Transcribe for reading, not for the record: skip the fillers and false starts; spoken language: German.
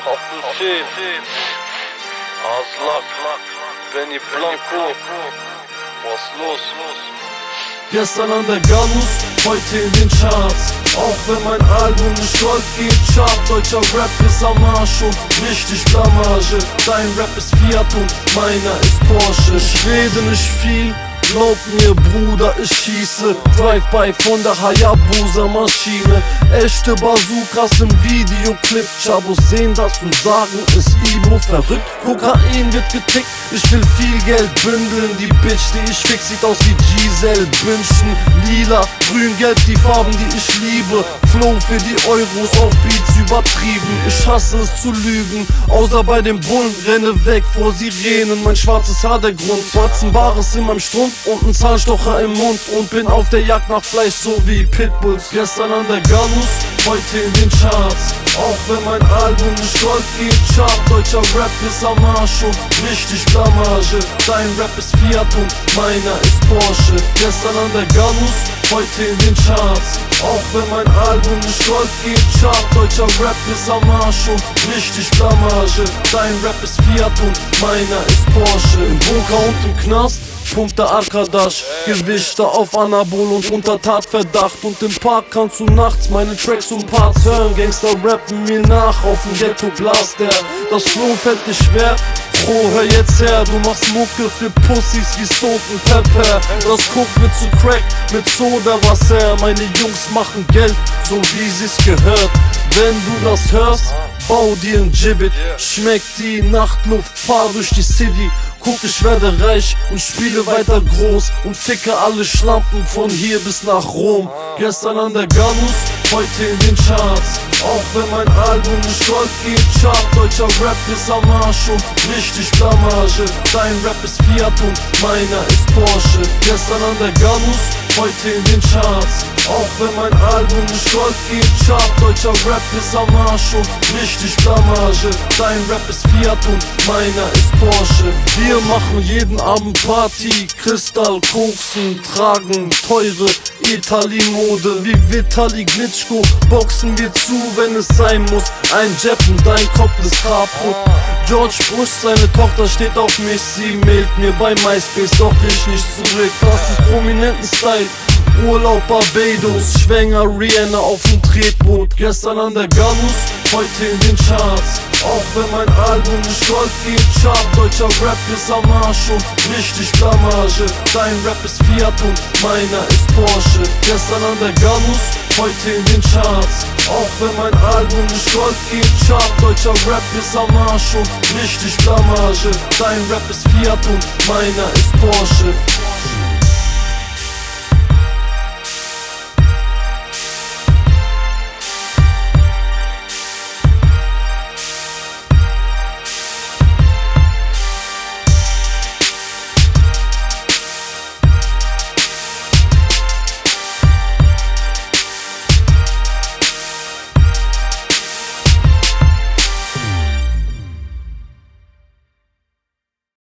Abdel Aslak, Benny Blanco, was los? Gestern an der Gallus, heute in den Charts. Auch wenn mein Album nicht Gold geht, Chart. Deutscher Rap ist am Arsch und richtig Blamage. Dein Rap ist Fiat und meiner ist Porsche. Ich rede nicht viel, glaub mir Bruder, ich schieße Drive-by von der Hayabusa-Maschine. Echte Bazookas im Videoclip. Chabos sehen das und sagen, ist Ibo verrückt. Kokain wird getickt, ich will viel Geld bündeln. Die Bitch, die ich fix, sieht aus wie Giselle Bündchen. Lila, grün, gelb, die Farben, die ich liebe. Flow für die Euros, auf Beats übertrieben. Ich hasse es zu lügen, außer bei dem Bullen. Renne weg vor Sirenen, mein schwarzes Haar der Grund. Schwarzen Bares in meinem Strumpf und ein Zahnstocher im Mund. Und bin auf der Jagd nach Fleisch, so wie Pitbulls. Gestern an der Gallus, heute in den Charts. Auch wenn mein Album nicht Gold geht, Chart. Deutscher Rap ist am Arsch und richtig Blamage. Dein Rap ist Fiat und meiner ist Porsche. Gestern an der Gallus, heute in den Charts. Auch wenn mein Album nicht Gold geht, Chart. Deutscher Rap ist am Arsch und richtig Blamage. Dein Rap ist Fiat und meiner ist Porsche. Im Bunker und im Knast pumpt der Arkadasch, Gewichte auf Anabol und unter Tatverdacht. Und im Park kannst du nachts meine Tracks und Parts hören. Gangster rappen mir nach auf dem Ghetto Blaster. Das Flow fällt dir schwer, Bro, hör jetzt her. Du machst Mucke für Pussys wie Salt und Pepper. Das Cook wird zu Crack mit Sodawasser. Meine Jungs machen Geld, so wie sie's gehört. Wenn du das hörst, bau dir ein Gibbet. Schmeckt die Nachtluft, fahr durch die City. Guck, ich werde reich und spiele weiter groß und ficke alle Schlampen von hier bis nach Rom. Gestern an der Gallus, heute in den Charts. Auch wenn mein Album nicht Gold geht, Chart. Deutscher Rap ist am Arsch und richtig Blamage. Dein Rap ist Fiat und meiner ist Porsche. Gestern an der Gallus, heute in den Charts. Auch wenn mein Album nicht Gold geht, Chart. Deutscher Rap ist am Arsch und richtig Blamage. Dein Rap ist Fiat und meiner ist Porsche. Wir machen jeden Abend Party, Kristall, Koksen, tragen teure Itali-Mode. Wie Vitali Glitschko boxen wir zu, wenn es sein muss. Ein Jab und dein Kopf ist kaputt. George Bush, seine Tochter steht auf mich. Sie mailt mir bei MySpace, doch ich nicht zurück. Das ist prominenten Style. Urlaub Barbados, schwänger Rihanna auf dem Tretboot. Gestern an der Gallus, heute in den Charts. Auch wenn mein Album nicht Gold geht, Chart. Deutscher Rap ist am Arsch und richtig Blamage. Dein Rap ist Fiat und meiner ist Porsche. Gestern an der Gallus, heute in den Charts. Auch wenn mein Album nicht Gold geht, Chart. Deutscher Rap ist am Arsch und richtig Blamage. Dein Rap ist Fiat und meiner ist Porsche.